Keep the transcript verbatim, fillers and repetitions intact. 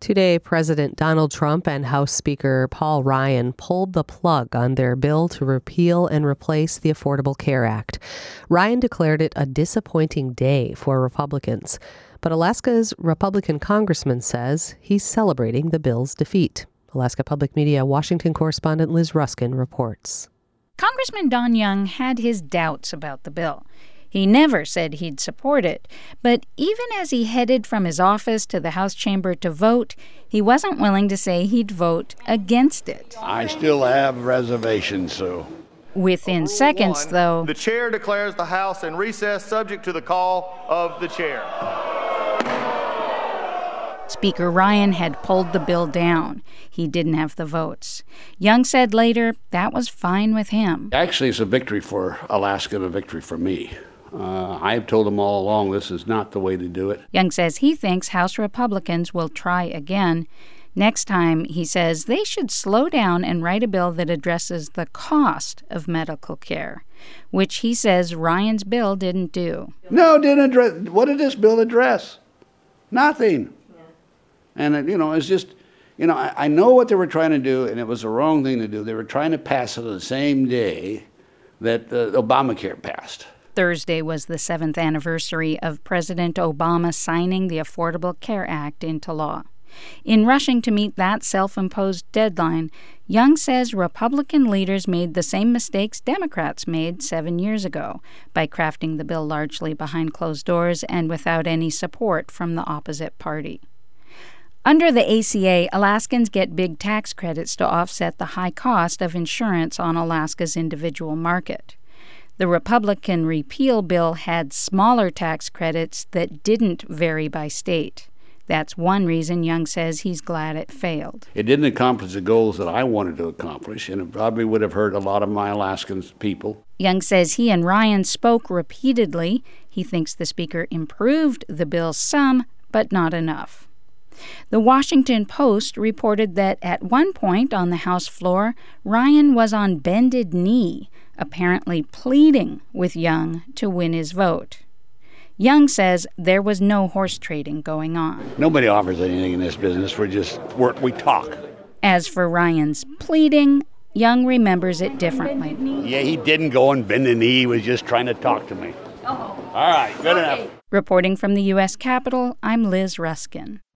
Today, President Donald Trump and House Speaker Paul Ryan pulled the plug on their bill to repeal and replace the Affordable Care Act. Ryan declared it a disappointing day for Republicans, but Alaska's Republican congressman says he's celebrating the bill's defeat. Alaska Public Media Washington correspondent Liz Ruskin reports. Congressman Don Young had his doubts about the bill. He never said he'd support it, but even as he headed from his office to the House chamber to vote, he wasn't willing to say he'd vote against it. I still have reservations, so. Within seconds, though, the chair declares the House in recess subject to the call of the chair. Speaker Ryan had pulled the bill down. He didn't have the votes. Young said later that was fine with him. Actually, it's a victory for Alaska and a victory for me. Uh, I've told them all along this is not the way to do it. Young says he thinks House Republicans will try again. Next time, he says they should slow down and write a bill that addresses the cost of medical care, which he says Ryan's bill didn't do. No, didn't address. What did this bill address? Nothing. Yeah. And, it, you know, it's just, you know, I, I know what they were trying to do, and it was the wrong thing to do. They were trying to pass it on the same day that uh, Obamacare passed. Thursday was the seventh anniversary of President Obama signing the Affordable Care Act into law. In rushing to meet that self-imposed deadline, Young says Republican leaders made the same mistakes Democrats made seven years ago by crafting the bill largely behind closed doors and without any support from the opposite party. Under the A C A, Alaskans get big tax credits to offset the high cost of insurance on Alaska's individual market. The Republican repeal bill had smaller tax credits that didn't vary by state. That's one reason Young says he's glad it failed. It didn't accomplish the goals that I wanted to accomplish, and it probably would have hurt a lot of my Alaskan people. Young says he and Ryan spoke repeatedly. He thinks the speaker improved the bill some, but not enough. The Washington Post reported that at one point on the House floor, Ryan was on bended knee, apparently pleading with Young to win his vote. Young says there was no horse trading going on. Nobody offers anything in this business. We're just, we're, we talk. As for Ryan's pleading, Young remembers it differently. Yeah, he didn't go and bend the knee. He was just trying to talk to me. Oh. All right, good okay. enough. Reporting from the U S Capitol, I'm Liz Ruskin.